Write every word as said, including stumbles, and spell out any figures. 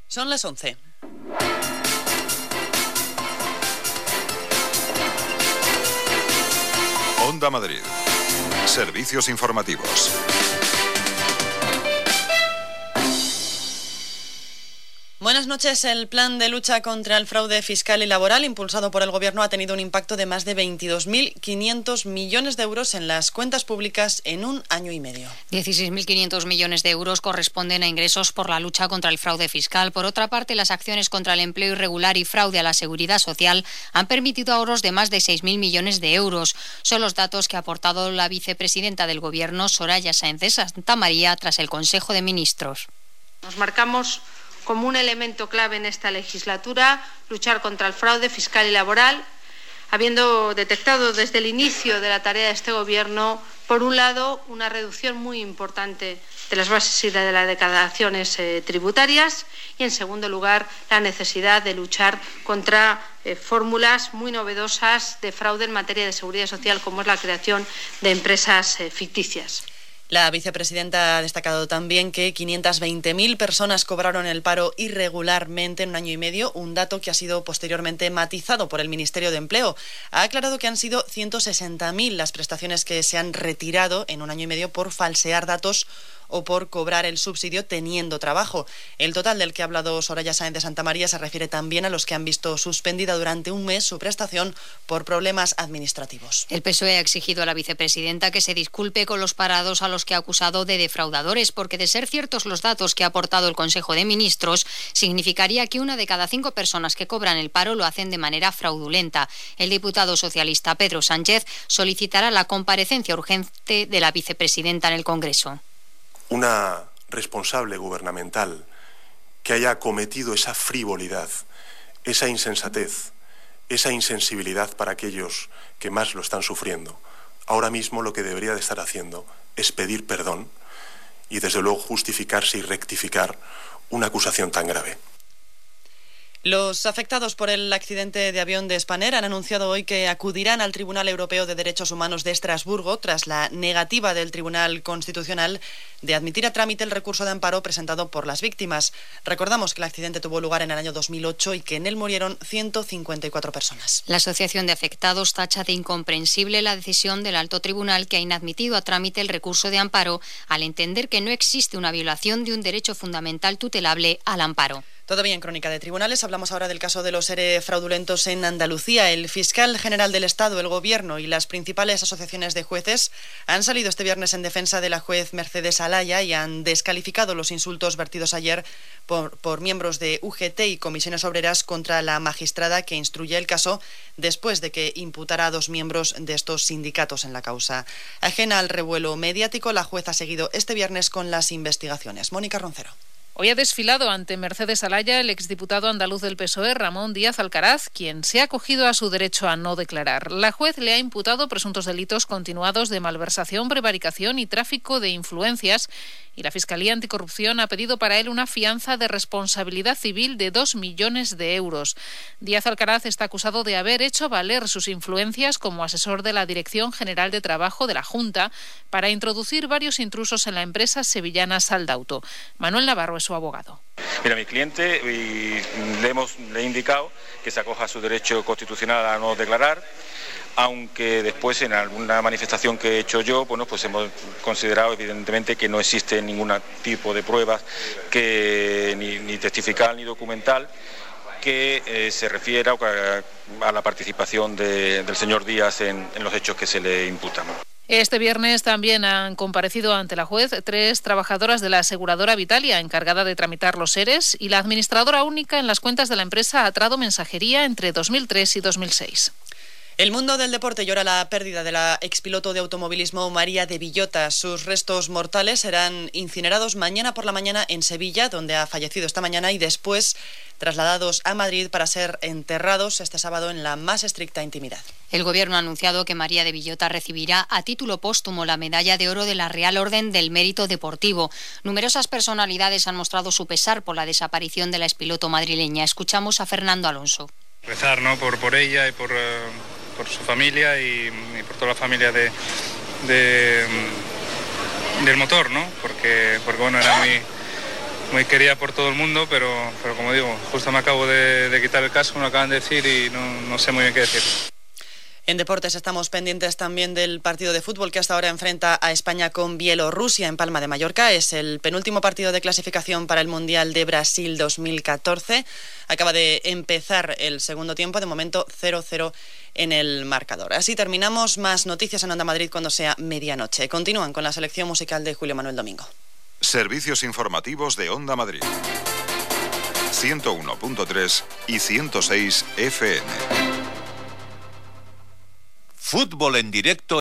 Son las once. Onda Madrid. Servicios informativos. Buenas noches. El plan de lucha contra el fraude fiscal y laboral impulsado por el Gobierno ha tenido un impacto de más de veintidós mil quinientos millones de euros en las cuentas públicas en un año y medio. dieciséis mil quinientos millones de euros corresponden a ingresos por la lucha contra el fraude fiscal. Por otra parte, las acciones contra el empleo irregular y fraude a la seguridad social han permitido ahorros de más de seis mil millones de euros. Son los datos que ha aportado la vicepresidenta del Gobierno, Soraya Sáenz de Santamaría, tras el Consejo de Ministros. Nos marcamos como un elemento clave en esta legislatura luchar contra el fraude fiscal y laboral, habiendo detectado desde el inicio de la tarea de este Gobierno, por un lado, una reducción muy importante de las bases y de las declaraciones eh, tributarias y, en segundo lugar, la necesidad de luchar contra eh, fórmulas muy novedosas de fraude en materia de seguridad social, como es la creación de empresas eh, ficticias. La vicepresidenta ha destacado también que quinientas veinte mil personas cobraron el paro irregularmente en un año y medio, un dato que ha sido posteriormente matizado por el Ministerio de Empleo. Ha aclarado que han sido ciento sesenta mil las prestaciones que se han retirado en un año y medio por falsear datos o por cobrar el subsidio teniendo trabajo. El total del que ha hablado Soraya Sáenz de Santamaría se refiere también a los que han visto suspendida durante un mes su prestación por problemas administrativos. El P S O E ha exigido a la vicepresidenta que se disculpe con los parados a los que ha acusado de defraudadores, porque de ser ciertos los datos que ha aportado el Consejo de Ministros, significaría que una de cada cinco personas que cobran el paro lo hacen de manera fraudulenta. El diputado socialista Pedro Sánchez solicitará la comparecencia urgente de la vicepresidenta en el Congreso. Una responsable gubernamental que haya cometido esa frivolidad, esa insensatez, esa insensibilidad para aquellos que más lo están sufriendo, ahora mismo lo que debería de estar haciendo es pedir perdón y, desde luego, justificarse y rectificar una acusación tan grave. Los afectados por el accidente de avión de Spanair han anunciado hoy que acudirán al Tribunal Europeo de Derechos Humanos de Estrasburgo tras la negativa del Tribunal Constitucional de admitir a trámite el recurso de amparo presentado por las víctimas. Recordamos que el accidente tuvo lugar en el año dos mil ocho y que en él murieron ciento cincuenta y cuatro personas. La Asociación de Afectados tacha de incomprensible la decisión del Alto Tribunal, que ha inadmitido a trámite el recurso de amparo al entender que no existe una violación de un derecho fundamental tutelable al amparo. Todavía en Crónica de Tribunales hablamos ahora del caso de los ERE fraudulentos en Andalucía. El fiscal general del Estado, el Gobierno y las principales asociaciones de jueces han salido este viernes en defensa de la juez Mercedes Alaya y han descalificado los insultos vertidos ayer por, por miembros de U G T y comisiones obreras contra la magistrada que instruye el caso después de que imputara a dos miembros de estos sindicatos en la causa. Ajena al revuelo mediático, la juez ha seguido este viernes con las investigaciones. Mónica Roncero. Hoy ha desfilado ante Mercedes Alaya el exdiputado andaluz del P S O E, Ramón Díaz Alcaraz, quien se ha acogido a su derecho a no declarar. La juez le ha imputado presuntos delitos continuados de malversación, prevaricación y tráfico de influencias, y la Fiscalía Anticorrupción ha pedido para él una fianza de responsabilidad civil de dos millones de euros. Díaz Alcaraz está acusado de haber hecho valer sus influencias como asesor de la Dirección General de Trabajo de la Junta para introducir varios intrusos en la empresa sevillana Saldauto. Manuel Navarro es su abogado. Mira, mi cliente, y le, hemos, le he indicado que se acoja a su derecho constitucional a no declarar, aunque después en alguna manifestación que he hecho yo, bueno, pues hemos considerado evidentemente que no existe ningún tipo de pruebas, que ni, ni testifical ni documental, que eh, se refiera a, a la participación de, del señor Díaz en, en los hechos que se le imputan. Este viernes también han comparecido ante la juez tres trabajadoras de la aseguradora Vitalia, encargada de tramitar los ERES, y la administradora única en las cuentas de la empresa Atrado Mensajería entre dos mil tres y dos mil seis. El mundo del deporte llora la pérdida de la expiloto de automovilismo María de Villota. Sus restos mortales serán incinerados mañana por la mañana en Sevilla, donde ha fallecido esta mañana, y después trasladados a Madrid para ser enterrados este sábado en la más estricta intimidad. El Gobierno ha anunciado que María de Villota recibirá a título póstumo la medalla de oro de la Real Orden del Mérito Deportivo. Numerosas personalidades han mostrado su pesar por la desaparición de la expiloto madrileña. Escuchamos a Fernando Alonso. Rezar, ¿no?, por, por ella y por, uh, por su familia y, y por toda la familia de, de, um, del motor, ¿no? Porque, porque bueno, era muy, muy querida por todo el mundo, pero, pero como digo, justo me acabo de, de quitar el casco, me lo acaban de decir y no, no sé muy bien qué decir. En deportes estamos pendientes también del partido de fútbol que hasta ahora enfrenta a España con Bielorrusia en Palma de Mallorca. Es el penúltimo partido de clasificación para el Mundial de Brasil dos mil catorce. Acaba de empezar el segundo tiempo, de momento cero cero en el marcador. Así terminamos. Más noticias en Onda Madrid cuando sea medianoche. Continúan con la selección musical de Julio Manuel Domingo. Servicios informativos de Onda Madrid. ciento uno punto tres y ciento seis F M. Fútbol en directo